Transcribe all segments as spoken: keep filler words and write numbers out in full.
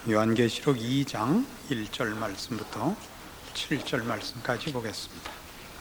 요한계시록 이 장 일 절 말씀부터 칠 절 말씀까지 보겠습니다.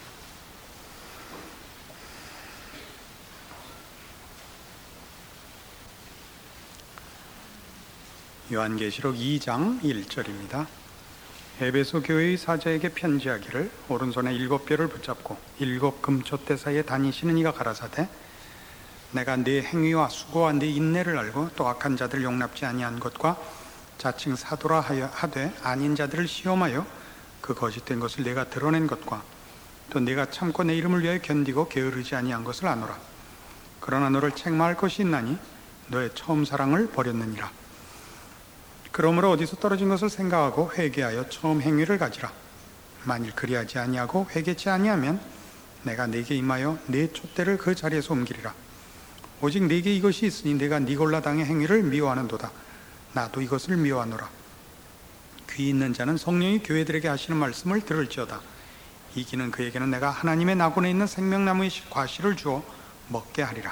요한계시록 이 장 일 절입니다. 에베소 교회의 사자에게 편지하기를 오른손에 일곱 뼈를 붙잡고 일곱 금촛대 사이에 다니시는 이가 가라사대 내가 네 행위와 수고와 네 인내를 알고 또 악한 자들을 용납지 아니한 것과 자칭 사도라 하되 아닌 자들을 시험하여 그 거짓된 것을 내가 드러낸 것과 또 내가 참고 내 이름을 위하여 견디고 게으르지 아니한 것을 아노라. 그러나 너를 책망할 것이 있나니 너의 처음 사랑을 버렸느니라. 그러므로 어디서 떨어진 것을 생각하고 회개하여 처음 행위를 가지라. 만일 그리하지 아니하고 회개치 아니하면 내가 네게 임하여 네 촛대를 그 자리에서 옮기리라. 오직 네게 이것이 있으니 내가 니골라당의 행위를 미워하는도다. 나도 이것을 미워하노라. 귀 있는 자는 성령이 교회들에게 하시는 말씀을 들을지어다. 이기는 그에게는 내가 하나님의 낙원에 있는 생명나무의 과실을 주어 먹게 하리라.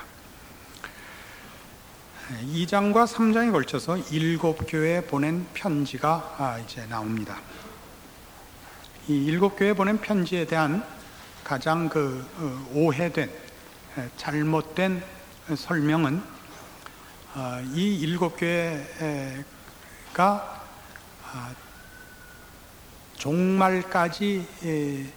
이 장과 삼 장에 걸쳐서 일곱 교회에 보낸 편지가 이제 나옵니다. 이 일곱 교회에 보낸 편지에 대한 가장 그 오해된, 잘못된 설명은 이 일곱 교회가 종말까지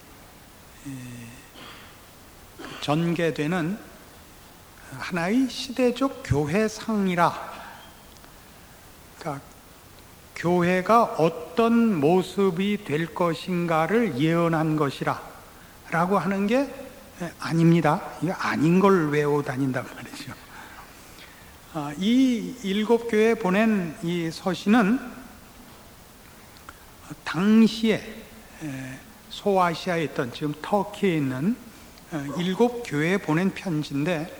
전개되는 하나의 시대적 교회상이라, 그러니까 교회가 어떤 모습이 될 것인가를 예언한 것이라 라고 하는 게 아닙니다. 이게 아닌 걸 외워 다닌단 말이죠. 이 일곱 교회에 보낸 이 서신은 당시에 소아시아에 있던, 지금 터키에 있는 일곱 교회에 보낸 편지인데,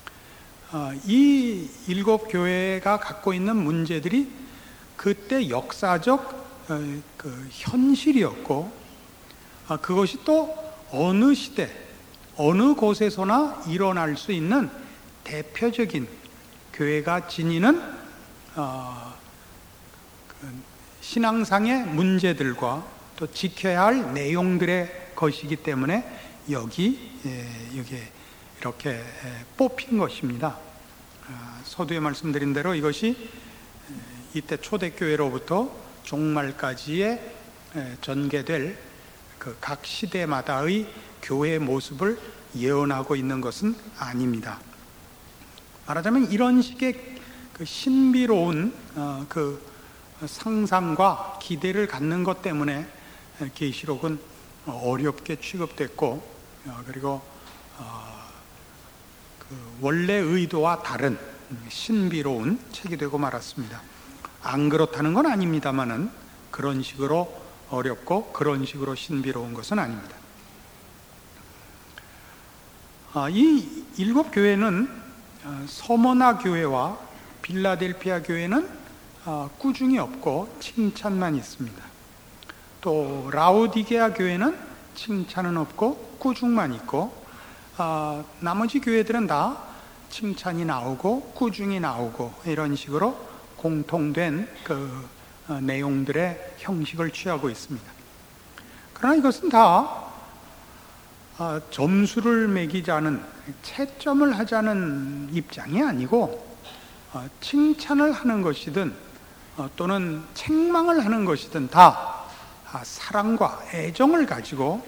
이 일곱 교회가 갖고 있는 문제들이 그때 역사적 그 현실이었고, 그것이 또 어느 시대, 어느 곳에서나 일어날 수 있는 대표적인 교회가 지니는 어, 그 신앙상의 문제들과 또 지켜야 할 내용들의 것이기 때문에 여기 예, 여기 이렇게 뽑힌 것입니다. 서두에 말씀드린 대로 이것이 이때 초대교회로부터 종말까지의 전개될 그 각 시대마다의 교회의 모습을 예언하고 있는 것은 아닙니다. 말하자면 이런 식의 그 신비로운 그 상상과 기대를 갖는 것 때문에 계시록은 어렵게 취급됐고, 그리고 그 원래 의도와 다른 신비로운 책이 되고 말았습니다. 안 그렇다는 건 아닙니다만은 그런 식으로 어렵고 그런 식으로 신비로운 것은 아닙니다. 이 일곱 교회는 서머나 교회와 빌라델피아 교회는 꾸중이 없고 칭찬만 있습니다. 또 라오디게아 교회는 칭찬은 없고 꾸중만 있고, 나머지 교회들은 다 칭찬이 나오고 꾸중이 나오고 이런 식으로 공통된 그 내용들의 형식을 취하고 있습니다. 그러나 이것은 다 점수를 매기자는, 채점을 하자는 입장이 아니고, 칭찬을 하는 것이든 또는 책망을 하는 것이든 다 사랑과 애정을 가지고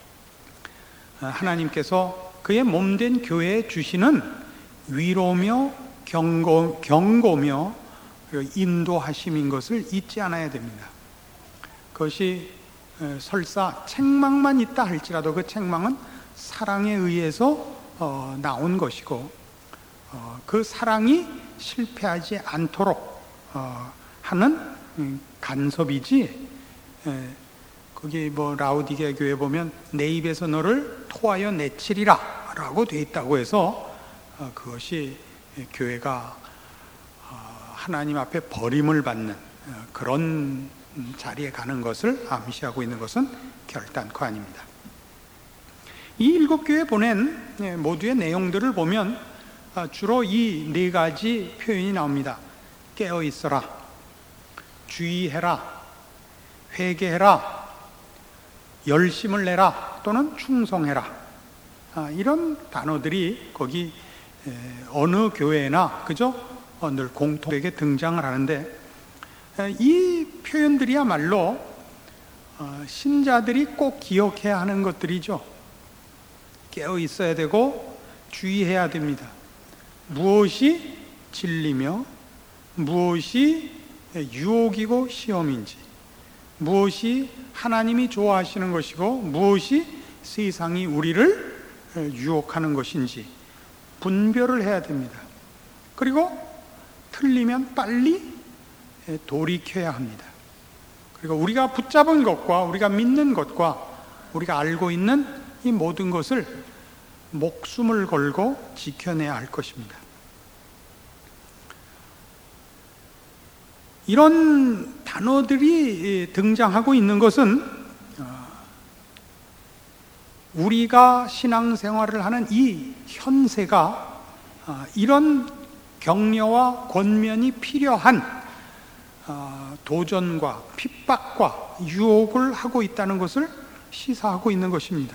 하나님께서 그의 몸된 교회에 주시는 위로며 경고, 경고며 인도하심인 것을 잊지 않아야 됩니다. 그것이 설사 책망만 있다 할지라도 그 책망은 사랑에 의해서 어, 나온 것이고, 어, 그 사랑이 실패하지 않도록 어, 하는 간섭이지, 에, 거기 뭐 라오디게아 교회 보면 내 입에서 너를 토하여 내치리라 라고 돼 있다고 해서 어, 그것이 교회가 어, 하나님 앞에 버림을 받는 어, 그런 자리에 가는 것을 암시하고 있는 것은 결단코 아닙니다. 이 일곱 교회에 보낸 모두의 내용들을 보면 주로 이 네 가지 표현이 나옵니다. 깨어 있어라, 주의해라, 회개해라, 열심을 내라 또는 충성해라, 이런 단어들이 거기 어느 교회나 그죠? 늘 공통되게 등장을 하는데, 이 표현들이야말로 신자들이 꼭 기억해야 하는 것들이죠. 깨어 있어야 되고 주의해야 됩니다. 무엇이 진리며 무엇이 유혹이고 시험인지, 무엇이 하나님이 좋아하시는 것이고 무엇이 세상이 우리를 유혹하는 것인지 분별을 해야 됩니다. 그리고 틀리면 빨리 돌이켜야 합니다. 그리고 우리가 붙잡은 것과 우리가 믿는 것과 우리가 알고 있는 이 모든 것을 목숨을 걸고 지켜내야 할 것입니다. 이런 단어들이 등장하고 있는 것은 우리가 신앙생활을 하는 이 현세가 이런 격려와 권면이 필요한 도전과 핍박과 유혹을 하고 있다는 것을 시사하고 있는 것입니다.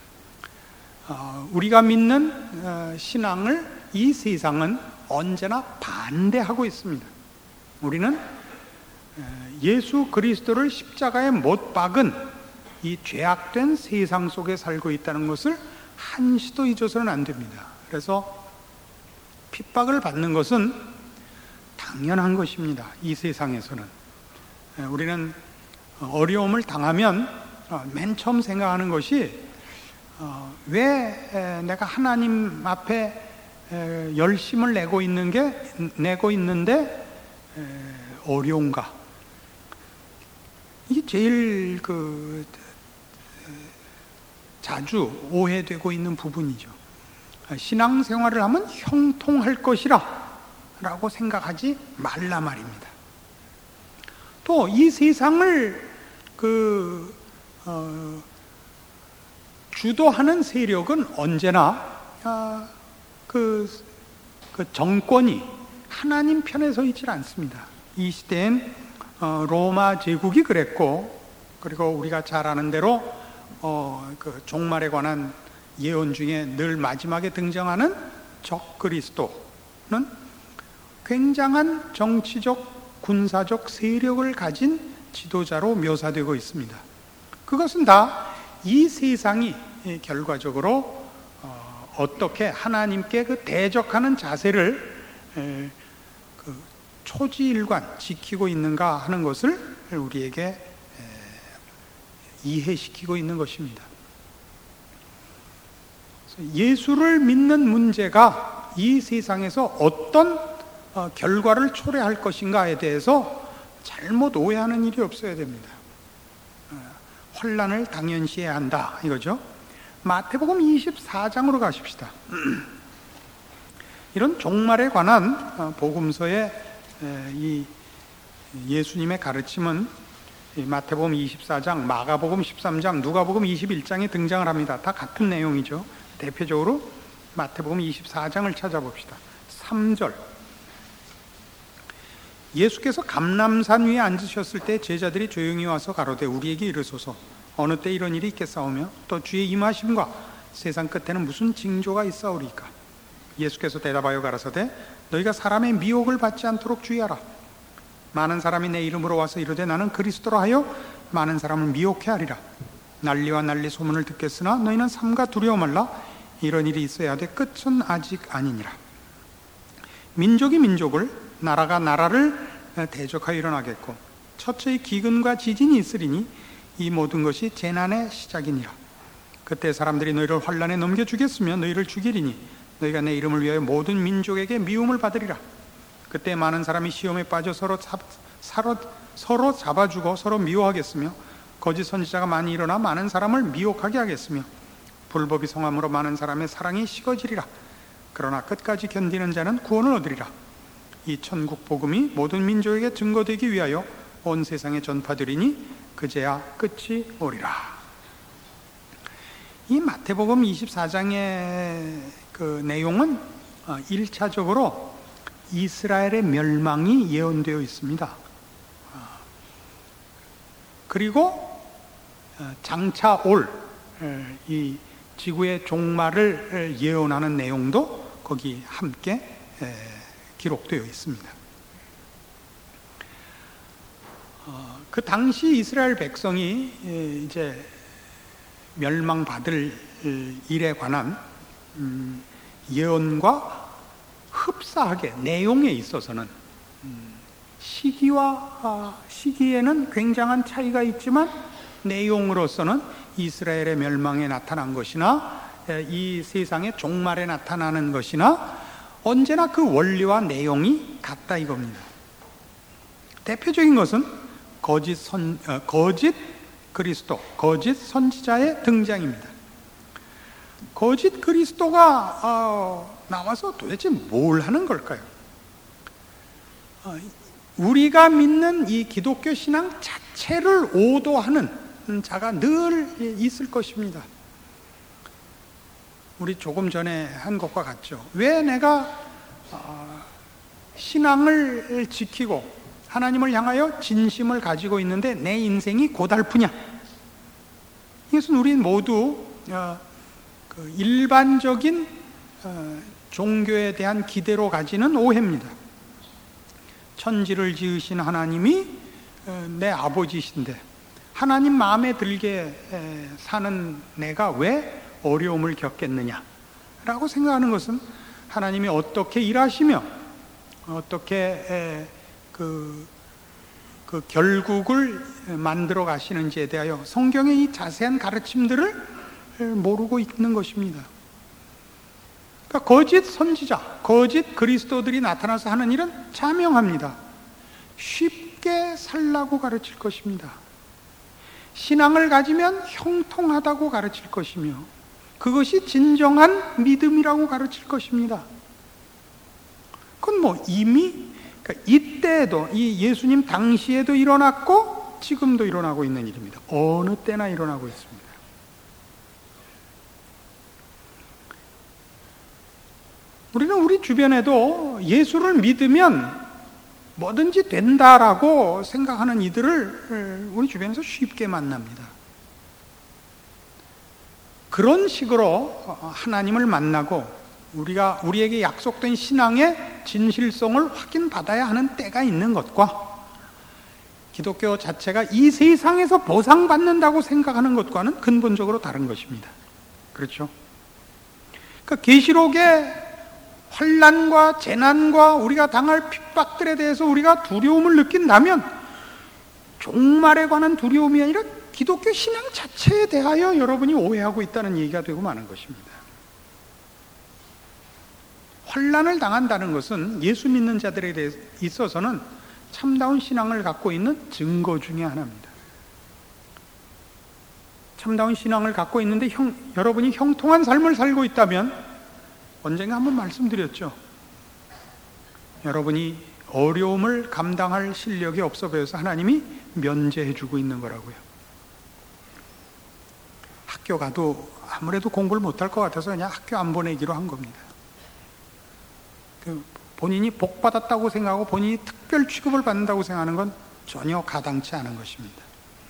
우리가 믿는 신앙을 이 세상은 언제나 반대하고 있습니다. 우리는 예수 그리스도를 십자가에 못 박은 이 죄악된 세상 속에 살고 있다는 것을 한시도 잊어서는 안 됩니다. 그래서 핍박을 받는 것은 당연한 것입니다. 이 세상에서는 우리는 어려움을 당하면 맨 처음 생각하는 것이 왜 내가 하나님 앞에 열심을 내고 있는 게 내고 있는데 어려운가? 이게 제일 그 자주 오해되고 있는 부분이죠. 신앙생활을 하면 형통할 것이라 라고 생각하지 말라 말입니다. 또 이 세상을 그 어, 주도하는 세력은 언제나 아, 그, 그 정권이 하나님 편에 서 있지 않습니다. 이 시대엔 어, 로마 제국이 그랬고, 그리고 우리가 잘 아는 대로 어, 그 종말에 관한 예언 중에 늘 마지막에 등장하는 적그리스도는 굉장한 정치적, 군사적 세력을 가진 지도자로 묘사되고 있습니다. 그것은 다 이 세상이 결과적으로 어, 어떻게 하나님께 그 대적하는 자세를 에, 그 초지일관 지키고 있는가 하는 것을 우리에게 에, 이해시키고 있는 것입니다. 예수를 믿는 문제가 이 세상에서 어떤 어, 결과를 초래할 것인가에 대해서 잘못 오해하는 일이 없어야 됩니다. 어, 환난을 당연시해야 한다 이거죠. 마태복음 이십사 장으로 가십시다. 이런 종말에 관한 복음서의 이 예수님의 가르침은 마태복음 이십사 장, 마가복음 십삼 장, 누가복음 이십일 장에 등장을 합니다. 다 같은 내용이죠. 대표적으로 마태복음 이십사 장을 찾아봅시다. 삼 절. 예수께서 감람산 위에 앉으셨을 때 제자들이 조용히 와서 가로되 우리에게 이르소서 어느 때 이런 일이 있겠사오며 또 주의 임하심과 세상 끝에는 무슨 징조가 있사오리까? 예수께서 대답하여 가라사대 너희가 사람의 미혹을 받지 않도록 주의하라. 많은 사람이 내 이름으로 와서 이르되 나는 그리스도라 하여 많은 사람을 미혹해 하리라. 난리와 난리 소문을 듣겠으나 너희는 삼가 두려워 말라. 이런 일이 있어야 하되 끝은 아직 아니니라. 민족이 민족을, 나라가 나라를 대적하여 일어나겠고 첫째의 기근과 지진이 있으리니 이 모든 것이 재난의 시작이니라. 그때 사람들이 너희를 환난에 넘겨주겠으며 너희를 죽이리니 너희가 내 이름을 위하여 모든 민족에게 미움을 받으리라. 그때 많은 사람이 시험에 빠져 서로, 잡, 서로, 서로 잡아주고 서로 미워하겠으며 거짓 선지자가 많이 일어나 많은 사람을 미혹하게 하겠으며 불법이 성함으로 많은 사람의 사랑이 식어지리라. 그러나 끝까지 견디는 자는 구원을 얻으리라. 이 천국 복음이 모든 민족에게 증거되기 위하여 온 세상에 전파되리니 그제야 끝이 오리라. 이 마태복음 이십사 장의 그 내용은 일 차적으로 이스라엘의 멸망이 예언되어 있습니다. 그리고 장차 올 이 지구의 종말을 예언하는 내용도 거기 함께 기록되어 있습니다. 그 당시 이스라엘 백성이 이제 멸망받을 일에 관한 예언과 흡사하게 내용에 있어서는 시기와 시기에는 굉장한 차이가 있지만 내용으로서는 이스라엘의 멸망에 나타난 것이나 이 세상의 종말에 나타나는 것이나 언제나 그 원리와 내용이 같다 이겁니다. 대표적인 것은 거짓 선, 어, 거짓 그리스도, 거짓 선지자의 등장입니다. 거짓 그리스도가 어, 나와서 도대체 뭘 하는 걸까요? 어, 우리가 믿는 이 기독교 신앙 자체를 오도하는 자가 늘 있을 것입니다. 우리 조금 전에 한 것과 같죠. 왜 내가 어, 신앙을 지키고 하나님을 향하여 진심을 가지고 있는데 내 인생이 고달프냐? 이것은 우리 모두 어, 그 일반적인 어, 종교에 대한 기대로 가지는 오해입니다. 천지를 지으신 하나님이 어, 내 아버지신데 하나님 마음에 들게 에, 사는 내가 왜 어려움을 겪겠느냐 라고 생각하는 것은 하나님이 어떻게 일하시며 어떻게 에, 그, 그 결국을 만들어 가시는지에 대하여 성경의 이 자세한 가르침들을 모르고 있는 것입니다. 그러니까 거짓 선지자, 거짓 그리스도들이 나타나서 하는 일은 자명합니다. 쉽게 살라고 가르칠 것입니다. 신앙을 가지면 형통하다고 가르칠 것이며 그것이 진정한 믿음이라고 가르칠 것입니다. 그건 뭐 이미 그러니까 이때에도 이 예수님 당시에도 일어났고 지금도 일어나고 있는 일입니다. 어느 때나 일어나고 있습니다. 우리는 우리 주변에도 예수를 믿으면 뭐든지 된다라고 생각하는 이들을 우리 주변에서 쉽게 만납니다. 그런 식으로 하나님을 만나고 우리가 우리에게 약속된 신앙의 진실성을 확인받아야 하는 때가 있는 것과 기독교 자체가 이 세상에서 보상받는다고 생각하는 것과는 근본적으로 다른 것입니다. 그렇죠? 그러니까 계시록의 환난과 재난과 우리가 당할 핍박들에 대해서 우리가 두려움을 느낀다면 종말에 관한 두려움이 아니라 기독교 신앙 자체에 대하여 여러분이 오해하고 있다는 얘기가 되고 마는 것입니다. 환난을 당한다는 것은 예수 믿는 자들에 대해 있어서는 참다운 신앙을 갖고 있는 증거 중에 하나입니다. 참다운 신앙을 갖고 있는데 형, 여러분이 형통한 삶을 살고 있다면 언젠가 한번 말씀드렸죠. 여러분이 어려움을 감당할 실력이 없어 보여서 하나님이 면제해주고 있는 거라고요. 학교 가도 아무래도 공부를 못할 것 같아서 그냥 학교 안 보내기로 한 겁니다. 그 본인이 복 받았다고 생각하고 본인이 특별 취급을 받는다고 생각하는 건 전혀 가당치 않은 것입니다.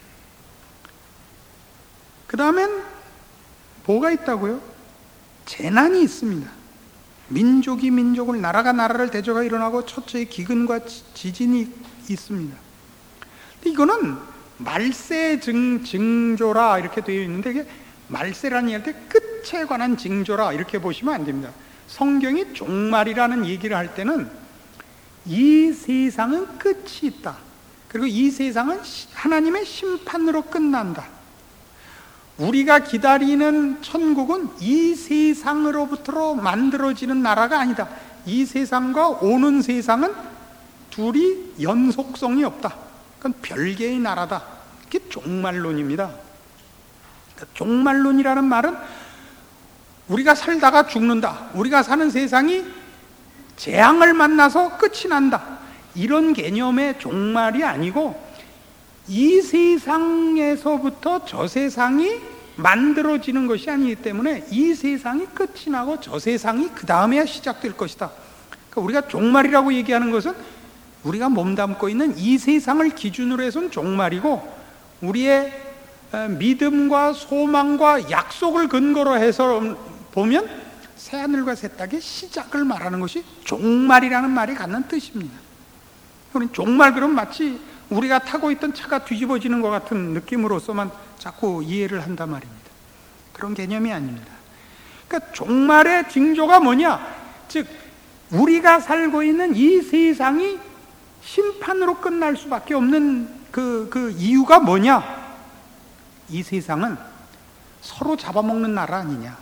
그 다음엔 뭐가 있다고요? 재난이 있습니다. 민족이 민족을, 나라가 나라를 대조가 일어나고 첫째의 기근과 지진이 있습니다. 근데 이거는 말세 증, 징조라 이렇게 되어 있는데 이게 말세라는 얘기할 때 끝에 관한 징조라 이렇게 보시면 안 됩니다. 성경이 종말이라는 얘기를 할 때는 이 세상은 끝이 있다. 그리고 이 세상은 하나님의 심판으로 끝난다. 우리가 기다리는 천국은 이 세상으로부터 만들어지는 나라가 아니다. 이 세상과 오는 세상은 둘이 연속성이 없다. 그건 별개의 나라다. 그게 종말론입니다. 그러니까 종말론이라는 말은 우리가 살다가 죽는다. 우리가 사는 세상이 재앙을 만나서 끝이 난다. 이런 개념의 종말이 아니고 이 세상에서부터 저 세상이 만들어지는 것이 아니기 때문에 이 세상이 끝이 나고 저 세상이 그 다음에야 시작될 것이다. 그러니까 우리가 종말이라고 얘기하는 것은 우리가 몸담고 있는 이 세상을 기준으로 해서는 종말이고 우리의 믿음과 소망과 약속을 근거로 해서 보면 새하늘과 새 땅의 시작을 말하는 것이 종말이라는 말이 갖는 뜻입니다. 우리는 종말 그러면 마치 우리가 타고 있던 차가 뒤집어지는 것 같은 느낌으로서만 자꾸 이해를 한단 말입니다. 그런 개념이 아닙니다. 그러니까 종말의 징조가 뭐냐? 즉 우리가 살고 있는 이 세상이 심판으로 끝날 수밖에 없는 그, 그 이유가 뭐냐? 이 세상은 서로 잡아먹는 나라 아니냐?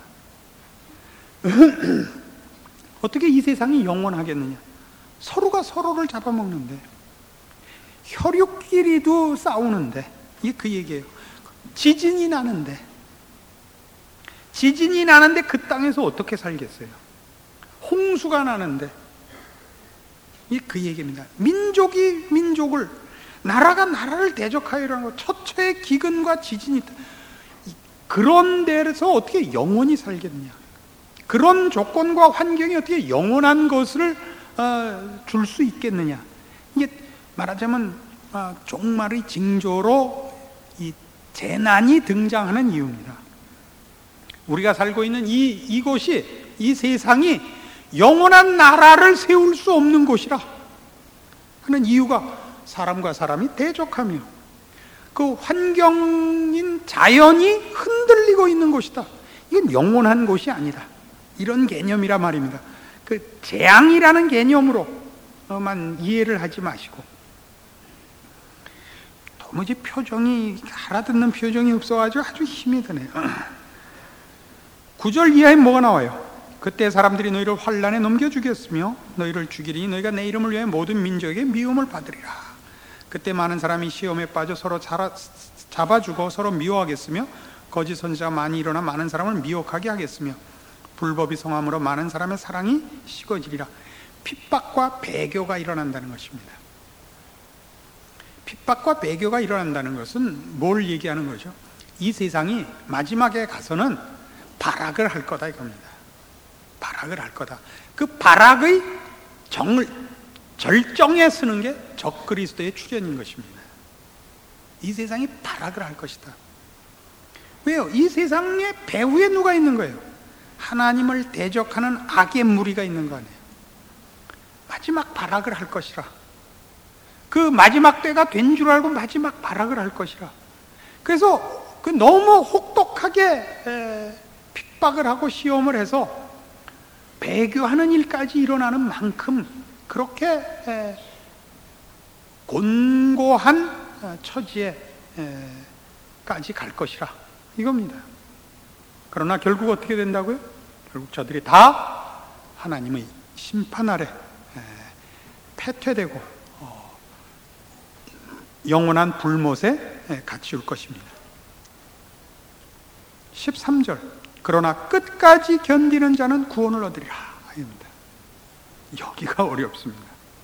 어떻게 이 세상이 영원하겠느냐? 서로가 서로를 잡아먹는데, 혈육끼리도 싸우는데, 이게 그 얘기예요. 지진이 나는데, 지진이 나는데 그 땅에서 어떻게 살겠어요? 홍수가 나는데, 이게 그 얘기입니다. 민족이 민족을, 나라가 나라를 대적하여라는 거, 처처의 기근과 지진이 있다. 그런 데서 어떻게 영원히 살겠느냐? 그런 조건과 환경이 어떻게 영원한 것을 어, 줄 수 있겠느냐? 이게 말하자면 어, 종말의 징조로 이 재난이 등장하는 이유입니다. 우리가 살고 있는 이, 이곳이, 이 세상이 영원한 나라를 세울 수 없는 곳이라 하는 이유가 사람과 사람이 대적하며 그 환경인 자연이 흔들리고 있는 곳이다. 이건 영원한 곳이 아니다. 이런 개념이라 말입니다. 그 재앙이라는 개념으로만 이해를 하지 마시고, 도무지 표정이, 알아듣는 표정이 없어가지고 아주 힘이 드네요. 구 절 이하에 뭐가 나와요? 그때 사람들이 너희를 환난에 넘겨 주겠으며 너희를 죽이리니 너희가 내 이름을 위해 모든 민족에게 미움을 받으리라. 그때 많은 사람이 시험에 빠져 서로 잡아주고 서로 미워하겠으며 거짓 선지자가 많이 일어나 많은 사람을 미혹하게 하겠으며 불법이 성함으로 많은 사람의 사랑이 식어지리라. 핍박과 배교가 일어난다는 것입니다. 핍박과 배교가 일어난다는 것은 뭘 얘기하는 거죠? 이 세상이 마지막에 가서는 발악을 할 거다 이겁니다. 발악을 할 거다. 그 발악의 정을, 절정에 서는 게 적그리스도의 출현인 것입니다. 이 세상이 발악을 할 것이다. 왜요? 이 세상의 배후에 누가 있는 거예요? 하나님을 대적하는 악의 무리가 있는 거 아니에요. 마지막 발악을 할 것이라. 그 마지막 때가 된 줄 알고 마지막 발악을 할 것이라. 그래서 그 너무 혹독하게 에, 핍박을 하고 시험을 해서 배교하는 일까지 일어나는 만큼 그렇게 에, 곤고한 처지에까지 갈 것이라 이겁니다. 그러나 결국 어떻게 된다고요? 결국 저들이 다 하나님의 심판 아래 패퇴되고 어, 영원한 불못에 갇히울 것입니다. 십삼 절 그러나 끝까지 견디는 자는 구원을 얻으리라 입니다. 여기가 어렵습니다.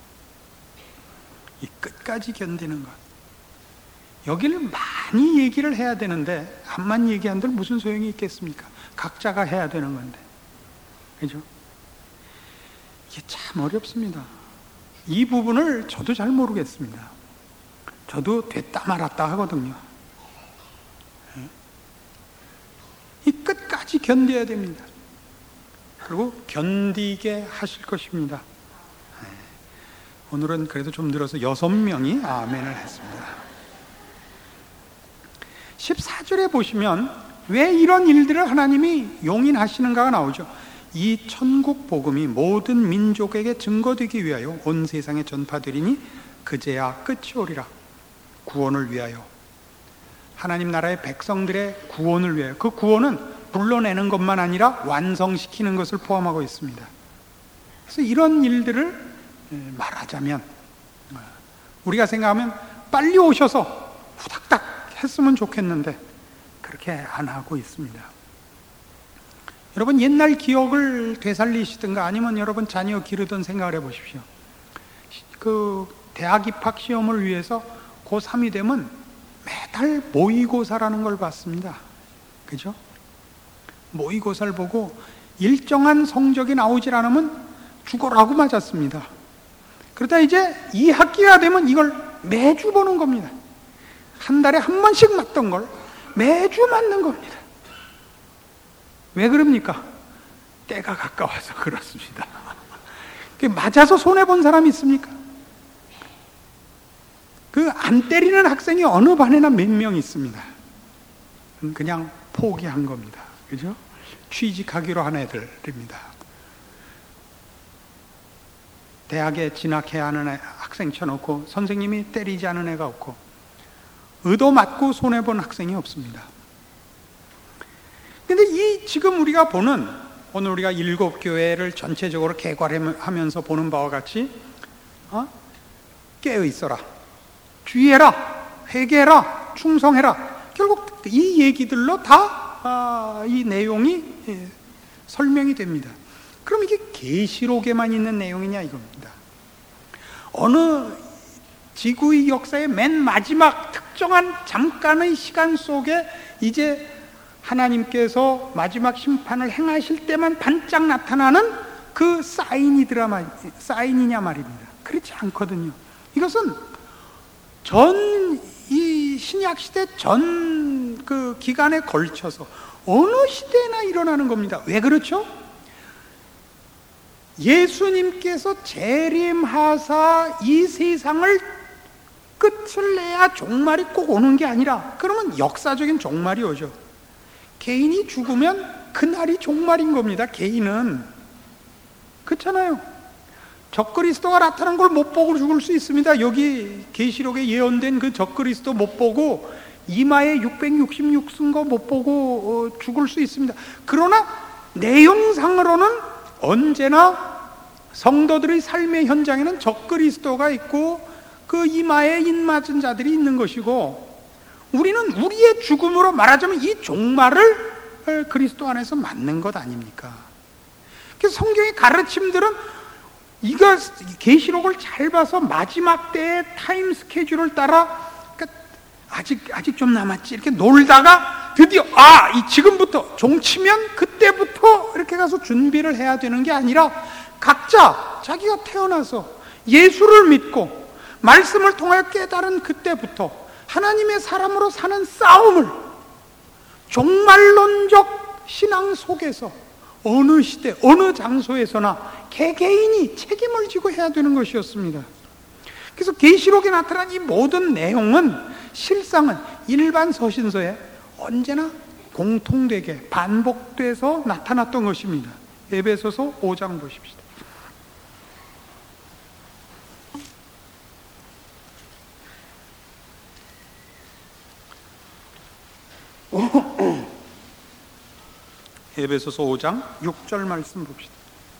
이 끝까지 견디는 것, 여기를 많이 얘기를 해야 되는데 한만 얘기한들 무슨 소용이 있겠습니까? 각자가 해야 되는 건데, 그죠? 이게 참 어렵습니다. 이 부분을 저도 잘 모르겠습니다. 저도 됐다 말았다 하거든요. 이 끝까지 견뎌야 됩니다. 그리고 견디게 하실 것입니다. 오늘은 그래도 좀 늘어서 여섯 명이 아멘을 했습니다. 십사 절에 보시면 왜 이런 일들을 하나님이 용인하시는가가 나오죠. 이 천국 복음이 모든 민족에게 증거되기 위하여 온 세상에 전파되리니 그제야 끝이 오리라. 구원을 위하여, 하나님 나라의 백성들의 구원을 위하여. 그 구원은 불러내는 것만 아니라 완성시키는 것을 포함하고 있습니다. 그래서 이런 일들을 말하자면, 우리가 생각하면 빨리 오셔서 후닥닥 했으면 좋겠는데 그렇게 안 하고 있습니다. 여러분 옛날 기억을 되살리시든가 아니면 여러분 자녀 기르던 생각을 해보십시오. 그 대학 입학 시험을 위해서 고삼이 되면 매달 모의고사라는 걸 봤습니다. 그죠? 모의고사를 보고 일정한 성적이 나오질 않으면 죽어라고 맞았습니다. 그러다 이제 이 학기가 되면 이걸 매주 보는 겁니다. 한 달에 한 번씩 맞던 걸 매주 맞는 겁니다. 왜 그럽니까? 때가 가까워서 그렇습니다. 맞아서 손해본 사람이 있습니까? 그 안 때리는 학생이 어느 반에나 몇 명 있습니다. 그냥 포기한 겁니다. 그죠? 취직하기로 한 애들입니다. 대학에 진학해야 하는 애, 학생 쳐놓고 선생님이 때리지 않은 애가 없고, 의도 맞고 손해본 학생이 없습니다. 근데 이 지금 우리가 보는, 오늘 우리가 일곱 교회를 전체적으로 개괄하면서 보는 바와 같이, 어? 깨어 있어라, 주의해라, 회개해라, 충성해라. 결국 이 얘기들로 다, 아, 이 내용이 예, 설명이 됩니다. 그럼 이게 계시록에만 있는 내용이냐 이겁니다. 어느 지구의 역사의 맨 마지막 특정한 잠깐의 시간 속에 이제 하나님께서 마지막 심판을 행하실 때만 반짝 나타나는 그 사인이더라 말, 사인이냐 말입니다. 그렇지 않거든요. 이것은 전 이 신약 시대 전 그 기간에 걸쳐서 어느 시대나 일어나는 겁니다. 왜 그렇죠? 예수님께서 재림하사 이 세상을 끝을 내야 종말이 꼭 오는 게 아니라, 그러면 역사적인 종말이 오죠. 개인이 죽으면 그날이 종말인 겁니다. 개인은. 그렇잖아요. 적그리스도가 나타난 걸 못 보고 죽을 수 있습니다. 여기 계시록에 예언된 그 적그리스도 못 보고, 이마에 육백육십육 쓴 거 못 보고 어, 죽을 수 있습니다. 그러나 내용상으로는 언제나 성도들의 삶의 현장에는 적그리스도가 있고 그 이마에 인 맞은 자들이 있는 것이고, 우리는 우리의 죽음으로 말하자면 이 종말을 그리스도 안에서 맞는 것 아닙니까? 그래서 성경의 가르침들은 이거 계시록을 잘 봐서 마지막 때의 타임 스케줄을 따라, 그러니까 아직 아직 좀 남았지 이렇게 놀다가 드디어 아, 이 지금부터 종치면 그때부터 이렇게 가서 준비를 해야 되는 게 아니라, 각자 자기가 태어나서 예수를 믿고 말씀을 통하여 깨달은 그때부터 하나님의 사람으로 사는 싸움을 종말론적 신앙 속에서 어느 시대, 어느 장소에서나 개개인이 책임을 지고 해야 되는 것이었습니다. 그래서 계시록에 나타난 이 모든 내용은 실상은 일반 서신서에 언제나 공통되게 반복돼서 나타났던 것입니다. 에베소서 오 장 보십시다. 에베소서 오 장 육 절 말씀 봅시다.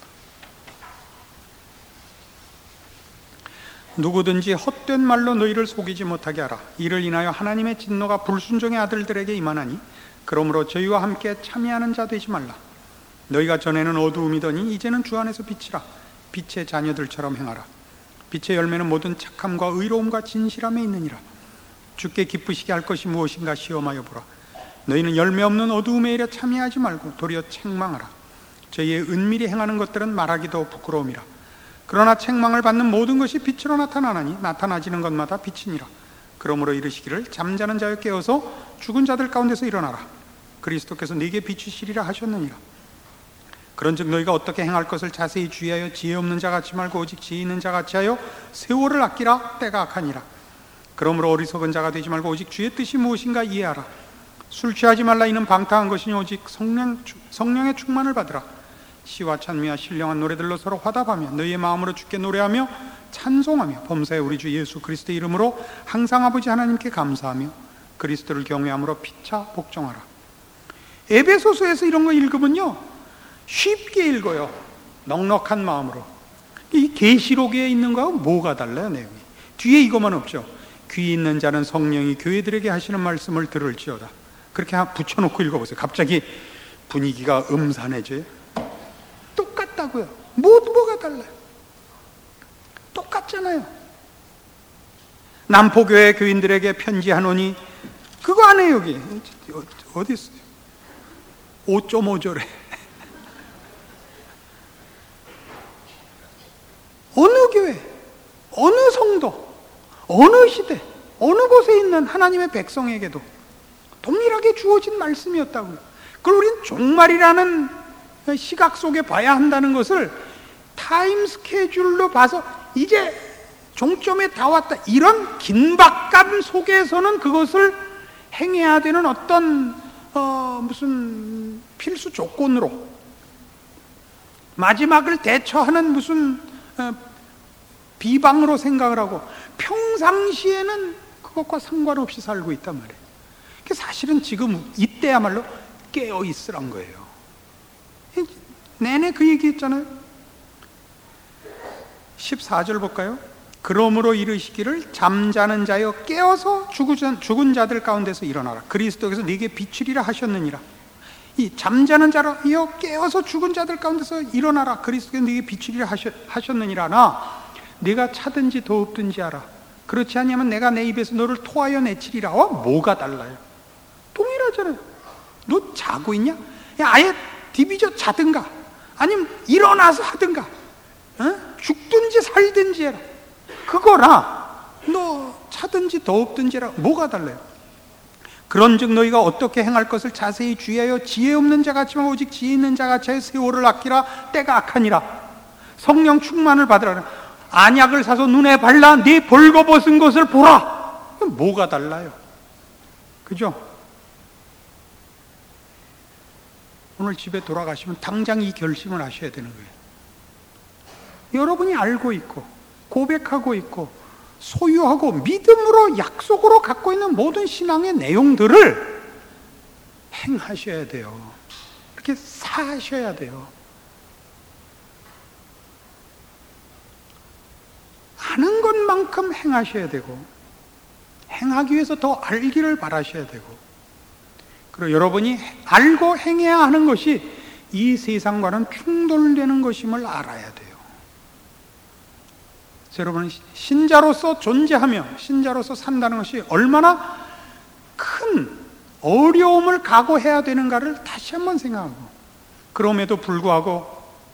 누구든지 헛된 말로 너희를 속이지 못하게 하라. 이를 인하여 하나님의 진노가 불순종의 아들들에게 임하나니, 그러므로 저희와 함께 참여하는 자 되지 말라. 너희가 전에는 어두움이더니 이제는 주 안에서 빛이라. 빛의 자녀들처럼 행하라. 빛의 열매는 모든 착함과 의로움과 진실함에 있느니라. 주께 기쁘시게 할 것이 무엇인가 시험하여 보라. 너희는 열매 없는 어두움의 일에 참여하지 말고 도리어 책망하라. 저희의 은밀히 행하는 것들은 말하기도 부끄러움이라. 그러나 책망을 받는 모든 것이 빛으로 나타나나니 나타나지는 것마다 빛이니라. 그러므로 이르시기를 잠자는 자여 깨어서 죽은 자들 가운데서 일어나라. 그리스도께서 네게 비추시리라 하셨느니라. 그런즉 너희가 어떻게 행할 것을 자세히 주의하여 지혜 없는 자 같이 말고 오직 지혜 있는 자 같이 하여 세월을 아끼라. 때가 악하니라. 그러므로 어리석은 자가 되지 말고 오직 주의 뜻이 무엇인가 이해하라. 술 취하지 말라. 이는 방탕한 것이니 오직 성령, 성령의 충만을 받으라. 시와 찬미와 신령한 노래들로 서로 화답하며 너희의 마음으로 주께 노래하며 찬송하며 범사에 우리 주 예수 그리스도의 이름으로 항상 아버지 하나님께 감사하며 그리스도를 경외함으로 피차 복종하라. 에베소서에서 이런 거 읽으면요 쉽게 읽어요. 넉넉한 마음으로. 이 계시록에 있는 거하고 뭐가 달라요? 내용이 뒤에 이것만 없죠. 귀 있는 자는 성령이 교회들에게 하시는 말씀을 들을지어다. 그렇게 붙여놓고 읽어보세요. 갑자기 분위기가 음산해져요. 똑같다고요. 뭐, 뭐가 달라요? 똑같잖아요. 남포교회 교인들에게 편지하노니 그거 안 해요. 여기 어디 있어요? 오 점 오 절에 어느 교회, 어느 성도, 어느 시대, 어느 곳에 있는 하나님의 백성에게도 동일하게 주어진 말씀이었다고요. 그걸 우리는 종말이라는 시각 속에 봐야 한다는 것을 타임 스케줄로 봐서 이제 종점에 다 왔다, 이런 긴박감 속에서는 그것을 행해야 되는 어떤 어, 무슨 필수 조건으로, 마지막을 대처하는 무슨 어, 비방으로 생각을 하고 평상시에는 그것과 상관없이 살고 있단 말이에요. 사실은 지금 이때야말로 깨어 있으란 거예요. 내내 그 얘기 했잖아요. 십사 절 볼까요? 그러므로 이르시기를 잠자는 자여 깨어서 죽은 자들 가운데서 일어나라. 그리스도께서 네게 비추리라 하셨느니라. 이 잠자는 자여 깨어서 죽은 자들 가운데서 일어나라. 그리스도께서 네게 비추리라 하셨느니라나 네가 차든지 더웁든지 하라. 그렇지 아니하면 내가 내 입에서 너를 토하여 내치리라. 어? 뭐가 달라요? 동일하잖아요. 너 자고 있냐? 아예 디비져 자든가 아니면 일어나서 하든가, 어? 죽든지 살든지 해라. 그거라 너 차든지 더웁든지 해라. 뭐가 달라요? 그런즉 너희가 어떻게 행할 것을 자세히 주의하여 지혜 없는 자같지만 오직 지혜 있는 자같이 하여 세월을 아끼라. 때가 악하니라. 성령 충만을 받으라. 안약을 사서 눈에 발라 네 벌거벗은 것을 보라. 뭐가 달라요? 그죠? 오늘 집에 돌아가시면 당장 이 결심을 하셔야 되는 거예요. 여러분이 알고 있고 고백하고 있고 소유하고 믿음으로 약속으로 갖고 있는 모든 신앙의 내용들을 행하셔야 돼요. 그렇게 사셔야 돼요. 아는 것만큼 행하셔야 되고 행하기 위해서 더 알기를 바라셔야 되고, 그리고 여러분이 알고 행해야 하는 것이 이 세상과는 충돌되는 것임을 알아야 돼요. 여러분은 신자로서 존재하며 신자로서 산다는 것이 얼마나 큰 어려움을 각오해야 되는가를 다시 한번 생각하고, 그럼에도 불구하고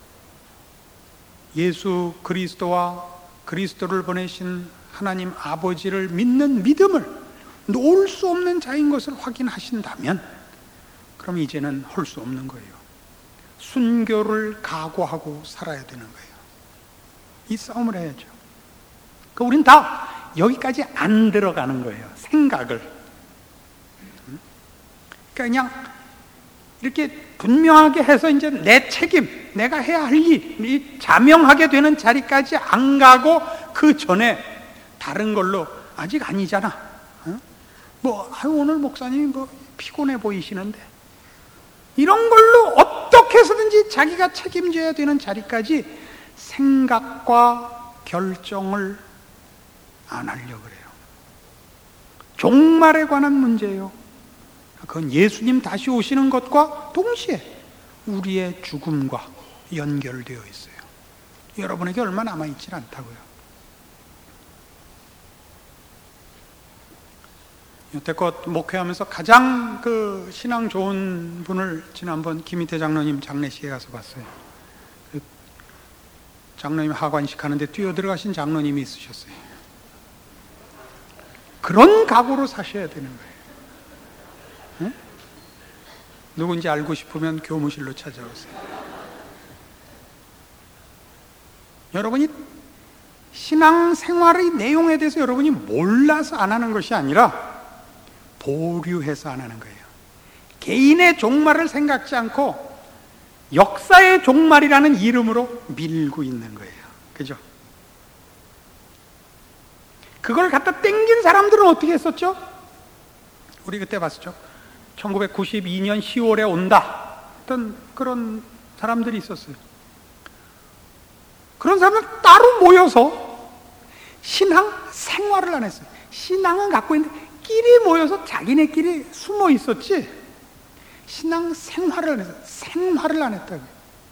예수 그리스도와 그리스도를 보내신 하나님 아버지를 믿는 믿음을 놓을 수 없는 자인 것을 확인하신다면 그럼 이제는 할 수 없는 거예요. 순교를 각오하고 살아야 되는 거예요. 이 싸움을 해야죠. 그러니까 우린 다 여기까지 안 들어가는 거예요. 생각을. 그러니까 그냥 이렇게 분명하게 해서 이제 내 책임, 내가 해야 할 일, 자명하게 되는 자리까지 안 가고 그 전에 다른 걸로 아직 아니잖아. 어? 뭐 아유, 오늘 목사님이 뭐 피곤해 보이시는데, 이런 걸로 어떻게 해서든지 자기가 책임져야 되는 자리까지 생각과 결정을 안 하려고 그래요. 종말에 관한 문제예요. 그건 예수님 다시 오시는 것과 동시에 우리의 죽음과 연결되어 있어요. 여러분에게 얼마 남아있지 않다고요. 여태껏 목회하면서 가장 그 신앙 좋은 분을 지난번 김희태 장로님 장례식에 가서 봤어요. 그 장로님 하관식 하는데 뛰어들어가신 장로님이 있으셨어요. 그런 각오로 사셔야 되는 거예요. 네? 누군지 알고 싶으면 교무실로 찾아오세요. 여러분이 신앙생활의 내용에 대해서 여러분이 몰라서 안 하는 것이 아니라 보류해서 안 하는 거예요. 개인의 종말을 생각지 않고 역사의 종말이라는 이름으로 밀고 있는 거예요. 그죠? 그걸 갖다 땡긴 사람들은 어떻게 했었죠? 우리 그때 봤었죠? 천구백구십이 년 시월에 온다 어떤 그런 사람들이 있었어요. 그런 사람들 따로 모여서 신앙 생활을 안 했어요. 신앙은 갖고 있는데 끼리 모여서 자기네끼리 숨어 있었지 신앙 생활을 안 했어요. 생활을 안 했다고요.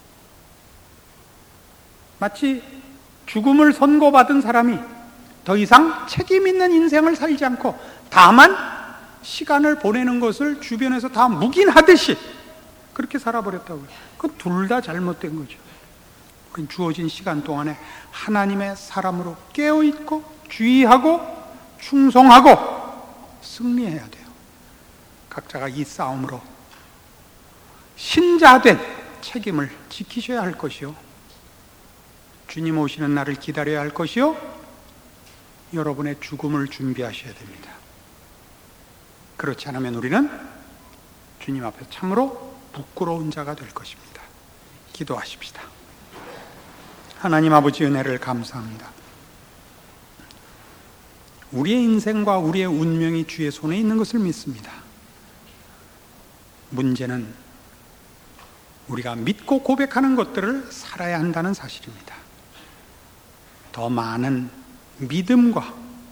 마치 죽음을 선고받은 사람이 더 이상 책임 있는 인생을 살지 않고 다만 시간을 보내는 것을 주변에서 다 묵인하듯이 그렇게 살아버렸다고요. 그건 둘 다 잘못된 거죠. 주어진 시간 동안에 하나님의 사람으로 깨어있고 주의하고 충성하고 승리해야 돼요. 각자가 이 싸움으로 신자된 책임을 지키셔야 할 것이요, 주님 오시는 날을 기다려야 할 것이요, 여러분의 죽음을 준비하셔야 됩니다. 그렇지 않으면 우리는 주님 앞에 참으로 부끄러운 자가 될 것입니다. 기도하십시다. 하나님 아버지, 은혜를 감사합니다. 우리의 인생과 우리의 운명이 주의 손에 있는 것을 믿습니다. 문제는 우리가 믿고 고백하는 것들을 살아야 한다는 사실입니다. 더 많은 믿음과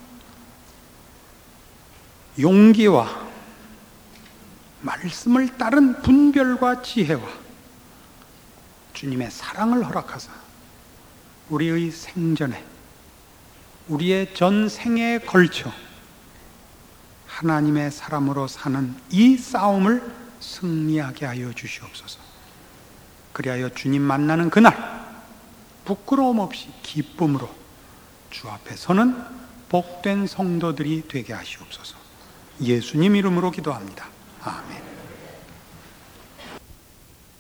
용기와 말씀을 따른 분별과 지혜와 주님의 사랑을 허락하사 우리의 생전에, 우리의 전생에 걸쳐 하나님의 사람으로 사는 이 싸움을 승리하게 하여 주시옵소서. 그리하여 주님 만나는 그날 부끄러움 없이 기쁨으로 주 앞에 서는 복된 성도들이 되게 하시옵소서. 예수님 이름으로 기도합니다. 아멘.